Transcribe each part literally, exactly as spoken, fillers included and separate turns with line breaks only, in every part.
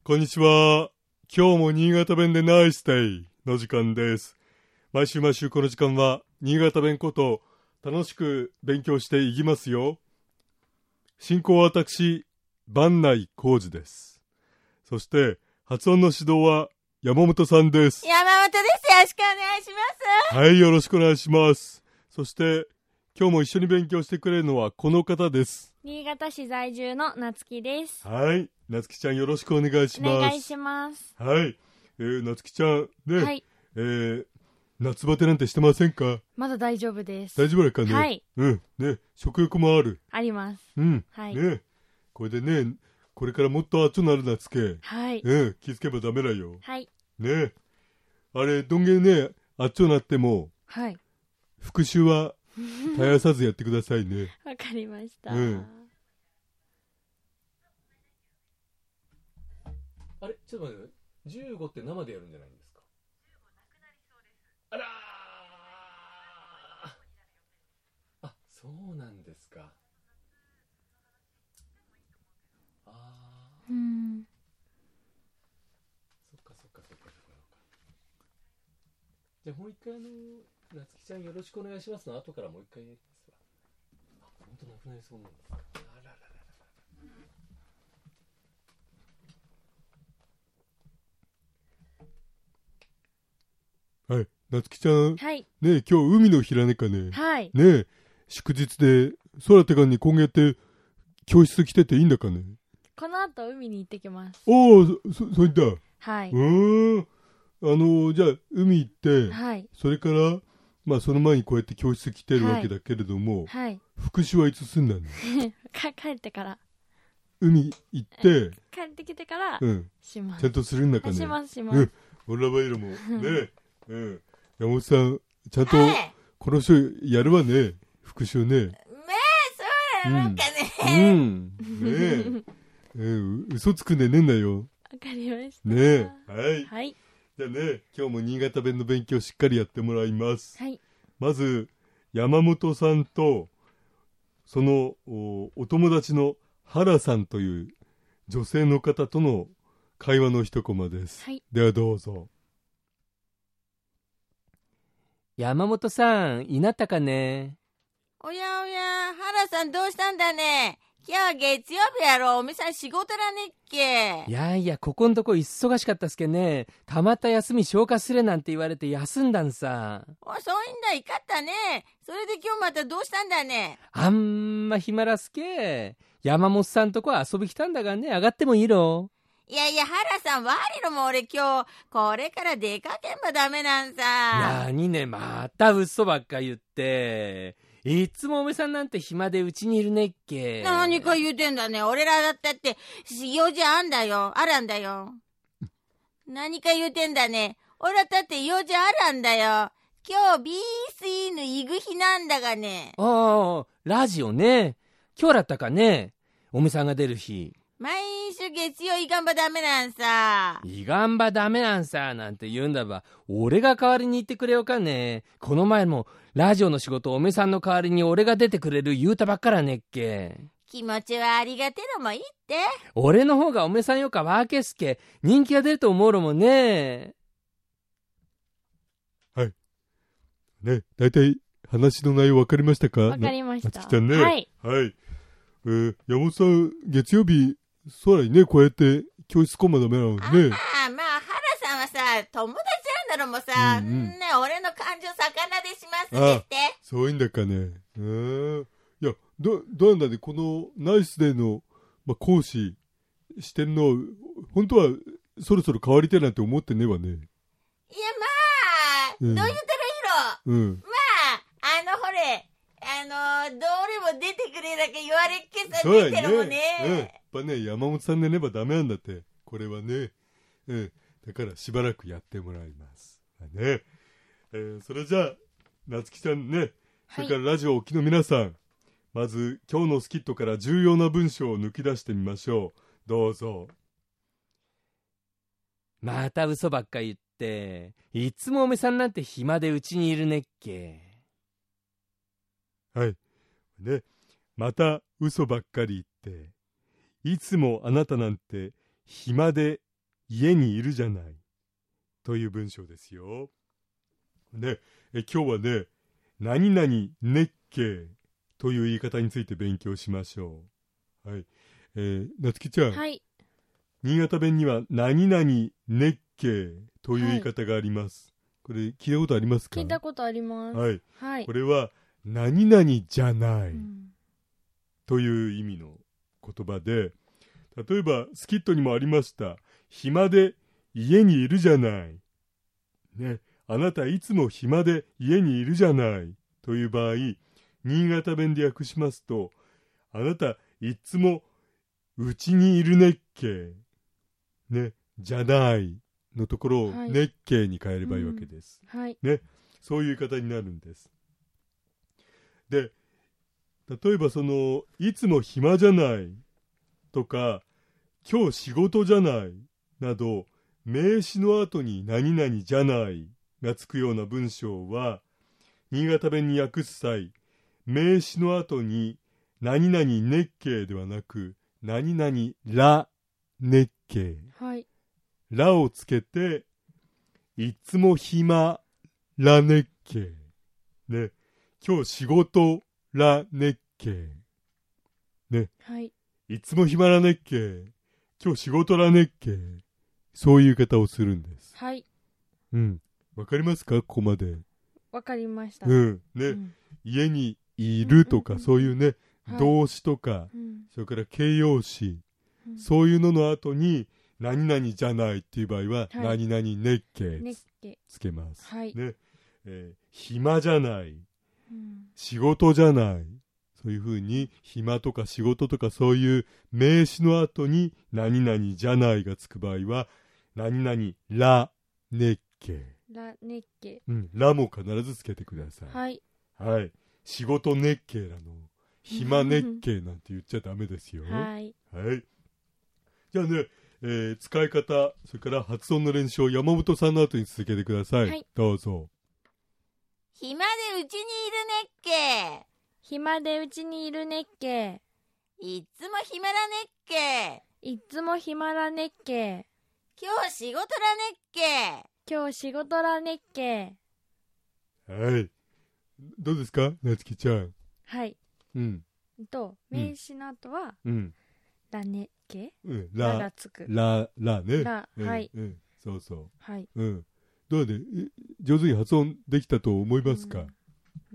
こんにちは。今日も新潟弁でナイスデイの時間です。毎週毎週この時間は新潟弁こと楽しく勉強していきますよ。進行は私、番内浩二です。そして発音の指導は山本さんです。
山本です。よろしくお願いします。
はい、よろしくお願いします。そして今日も一緒に勉強してくれるのはこの方です。
新潟市在住のなつきです。
はい、なつきちゃんよろしくお願いします。
お願いします。
はい、えー、なつきちゃんね、
はい、
えー、夏バテなんてしてませんか？
まだ大丈夫です。
大丈夫だかね。
はい、
うんね、食欲もある。
あります。
うん、
はい、
ね、これでね、これからもっと暑くなるなつけ、
はい、
うん、気づけばダメだよ。
はい、
ね、あれどんげね、暑くなっても、
はい、
復習は絶やさずやってくださいね。
わかりました。
うん、
あれちょっと待って、じゅうごって生でやるんじゃないんですか？じゅうごなくなりそうです。あらー、あ、そうなんですか。あー、
うん、
そっかそっかそっかそっか。じゃあもう一回あのなつきちゃんよろしくお願いしますの後からもう一回やりますわ。あ、本当なくなりそうなんですか。あらららら
はい、なつきちゃん、
はい、
ね、今日海の日らねかね。
はい、
ね、祝日で空手がに今月教室来てていいんだかね。
この後海に行ってきます。
おー、そ、そ、そういった。
はい。
うーん。あのー、じゃあ、海行って、
はい。
それから、まあ、その前にこうやって教室来てるわけだけれども、
はい。
復習はいつすんだの？
か帰ってから。
海行って、
帰ってきてから、
うん。
します。
ちゃんとするんだかね。
します、します。
うん。俺らばいらも、ね。うん。山本さん、ちゃんと、
はい、
この人やるわね。復習ね。
ねえ、そうなのか
う
ね。
ん。ねえ。うん、嘘つくんでねえんだよ。
わかりました。
ねえ。はい。
はい。
じゃあね、今日も新潟弁の勉強しっかりやってもらいます。
はい。
まず、山本さんと、その お, お友達の原さんという女性の方との会話の一コマです。
はい。
ではどうぞ。
山本さん、いなったかね。
おやおや、原さんどうしたんだね。今日月曜日やろ。おみさん仕事だねっけ。
いやいや、ここんとこ忙しかったっすけね。たまった休み消化すれなんて言われて休んだんさ。
お、そういんだ、いかったね。それで今日またどうしたんだね。
あんま暇らすけ。山本さんとこ遊び来たんだがね、上がってもいいろ。
いやいや、原さん悪いのも俺今日、これから出かけんばダメなんさ。
なにね、また嘘ばっか言って。いつもおめさんなんて暇でうちにいるねっけ。
何か言うてんだね。俺らだったって用事あんだよ。あらんだよ。何か言うてんだね。俺らだって用事あらんだよ。今日 ビースイー の行く日なんだがね。
ああ、ラジオね。今日だったかね。おめさんが出る日。
毎週月曜行かんばダメなんさ。
いがんばダメなんさなんて言うんだば、俺が代わりに言ってくれよかね。この前もラジオの仕事おめさんの代わりに俺が出てくれる言うたばっからねっけ。
気持ちはありがてのもいいって。
俺の方がおめさんよかわけすけ。人気が出ると思うろもね。
はい。ね、だいたい話の内容分かりましたか？
わかりました。
なつきちゃんね。
はい。
はい。えー、山本さん、月曜日、空にね、こうやって教室来んばダメなのね。
あまあまあ、原さんはさ、友達なんだろもさ、
うんうん
ね、俺の感情魚でしますねって。
そういうんだかね。うーん。いや、ど、どうなんだね、このナイスデーの、まあ、講師してんの、本当はそろそろ変わりたいなんて思ってねえわね。
いやまあ、
うん、
どう言ったらいいの、
うん、
まあ、あのほれ、あの、どれも出てくれだけ言われっけさ、出てるもんね。
うん、やっぱね、山本さんでねばダメなんだって。これはね。うん。だからしばらくやってもらいます。ね。えー、それじゃあ、なつきちゃんね、それからラジオをお聞きの皆さん、はい、まず今日のスキットから重要な文章を抜き出してみましょう。どうぞ。
また嘘ばっか言って、いつもおめさんなんて暇でうちにいるねっけ。
はい。ね、また嘘ばっかり言って、いつもあなたなんて暇で家にいるじゃないという文章ですよ。ね、え今日はね、何々熱景という言い方について勉強しましょう。はい。えー、なつきちゃん、
はい。
新潟弁には何々熱景という言い方があります。はい、これ聞いたことありますか？
聞いたことあります。
はい。
はい。
これは何々じゃない、
うん、と
いう意味の言葉で、例えばスキットにもありました。暇で家にいるじゃない。ね。あなたいつも暇で家にいるじゃないという場合、新潟弁で訳しますと、あなたいつもうちにいるねっけね、じゃないのところをねっけに変えればいいわけです、
うん、はい、
ね、そういう言い方になるんです。で、例えばそのいつも暇じゃないとか今日仕事じゃないなど、名詞の後に何々じゃないがつくような文章は、新潟弁に訳す際、名詞の後に何々熱景ではなく、何々ら熱景、
はい、
らをつけて、いつも暇ら熱景、ね、今日仕事ら熱景、ね、
はい、
いつも暇ら熱景、今日仕事ら熱景、そういう言い方をするんです。
はい。
うん。わかりますか？ここまで。
わかりました。
うん。ね。うん、家にいるとか、うんうんうん、そういうね、はい、動詞とか、うん、それから形容詞、うん、そういうのの後に、何々じゃないっていう場合は、はい、何々熱景つけます。
はい。
ね。えー、暇じゃない、うん。仕事じゃない。そういうふうに、暇とか仕事とかそういう名詞の後に、何々じゃないがつく場合は、何々ら熱景。
ら熱景。
うん。らも必ずつけてください。
はい。
はい。仕事熱景なの。暇熱景なんて言っちゃダメですよ。
はい。
はい。じゃあね、えー、使い方、それから発音の練習を山本さんの後に続けてください。はい。どうぞ。
暇でうちにいる熱景。
暇でうちにいる熱景。
いつも暇ら熱景。
いつも暇ら熱景。
今日仕事ら熱景。
今日仕事ら熱景。
はい。どうですか、なつきちゃん。
はい。
うん。
と、名詞の後は、
うん。
ら熱景、
うん。
らがつく。
ら、らね。
ら、
うん、
はい、
うん。そうそう。
はい。
うん。どうで、上手に発音できたと思いますか？
うん、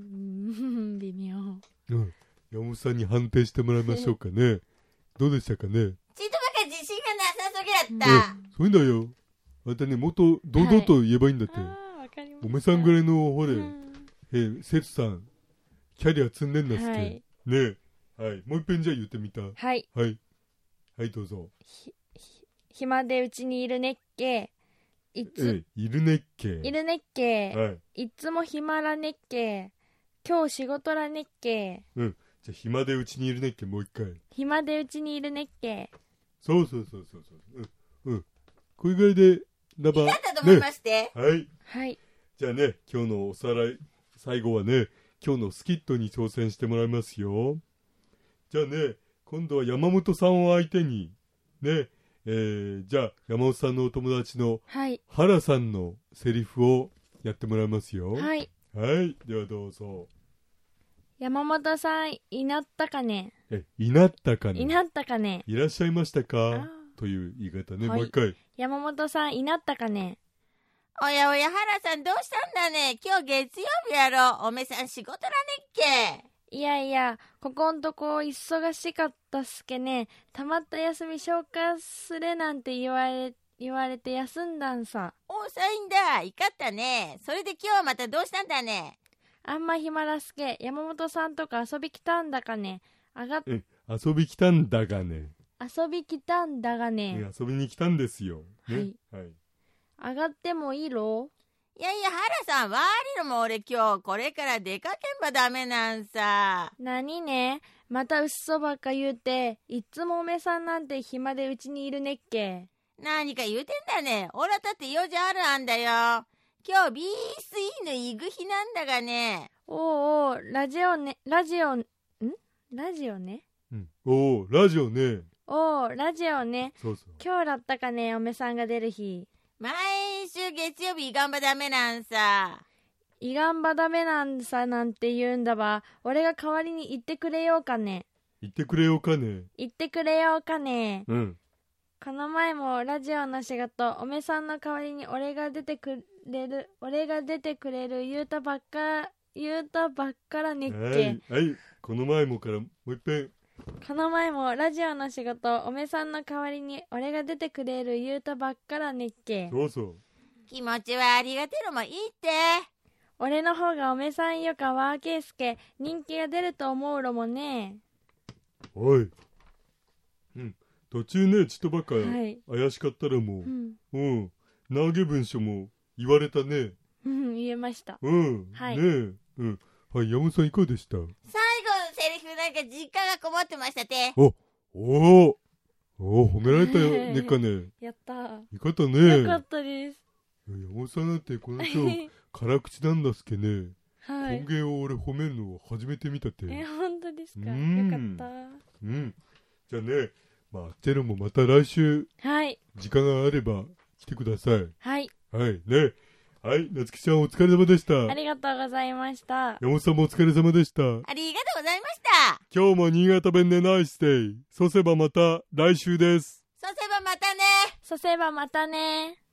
微妙。
うん。山本さんに判定してもらいましょうかね。どうでしたかね。
ちっとばか自信がなさすぎだった。
そういうんだよ。またね、もっと堂々と言えばいいんだって。
はい、あ、わかりました。
おめさんぐらいの、ほれ、
うん、
えー、せつさん、キャリア積んでんだっすって。
はい、
ね。はい。もう一遍じゃあ言ってみた。
はい。
はい。はい、どうぞ。
ひ、ひ、暇でうちにいる熱景。いつ、
ええ、いる熱景。
いる熱景。
はい。
いつも暇ら熱景。今日仕事ら熱景。
うん。じゃあ、暇でうちにいる熱景もう一回。
暇でうちにいる熱景。
そうそうそうそうそう。うん。うん。これぐらいで、ラバー。
いいだったと思いまして、
ね。はい。
はい。
じゃあね、今日のおさらい、最後はね、今日のスキットに挑戦してもらいますよ。じゃあね、今度は山本さんを相手に、ね、えー、じゃあ山本さんのお友達の原さんのセリフをやってもらいますよ。
はい。
はい。ではどうぞ。
山本さん、いなったかね。
え、いなったかね。
いなったかね。
いらっしゃいましたかという言い方ね、はい、もう一回。
山本さん、いなったかね。
おやおや、原さんどうしたんだね。今日月曜日やろ。おめさん仕事らねっけ。
いやいや、ここんとこ忙しかったっすけね。たまった休み消化すれなんて言われ、言われて休んだんさ。
おー、さいんだ。いかったね。それで今日はまたどうしたんだね。
あんま暇らすけ、山本さんとか遊び来たんだかね。あがっ、
え、遊び来たんだがね。
遊び来たんだがね。
遊びに来たんですよ。ね、
はい。
はい。
上がってもいいろ？
いやいや、原さん、悪いのも俺今日これから出かけんばダメなんさ。
何ね、また嘘ばっか言うて、いつもおめさんなんて暇でうちにいるねっけ。
何か言うてんだね。おらだって用事あるあんだよ。今日 ビースイー の行く日なんだがね。
おうおう、ラジオね、ラジオ、んラジオね。
うん、おう、ラジオね。
おー、ラジオね。
そうそう。
今日だったかね、おめさんが出る日。
毎週月曜日頑張ダメなんさ。
いがんばダメなんさなんて言うんだば、俺が代わりに言ってくれようかね。
言ってくれようかね。
言ってくれようかね。
うん。
この前もラジオの仕事、おめさんの代わりに俺が出てくれる、俺が出てくれる言うたばっか、言うたばっからねっけ。
はい、はい。この前もからもう一遍。
この前もラジオの仕事、おめさんの代わりに俺が出てくれる言うたばっからねっけ。
そうそう。
気持ちはありがてるもいいって。
俺の方がおめさんよかわーけいすけ、人気が出ると思うろもね。
はい。うん。途中ね、ちとばか
はい
怪しかったらもう、
うん。
うん。投げ文書も言われたね。
うん言えました。
うん。
はい
ねえ。うん。はい、山本さんいかがでした？
最後のセリフなんか実家がこもってましたて。
お、おーおー、褒められたよねっかね。
やったー。
よかったね。
よかったです。
山本さんなんてこの人、辛口なんだすけね。
はい
本。芸を俺褒めるの初めて見たって。
え、本当ですか。よ
うん
かった。
うん。じゃあね、まあ、テロもまた来週、
はい。
時間があれば来てください。
はい。
はい、ね。はい、なつきちゃんお疲れ様でした。
ありがとうございました。
山本さんもお疲れ様でした。
ありがとうございました。
今日も新潟弁でナイスデイ。そうせばまた来週です。
そうすればまたね。
そせばまたね。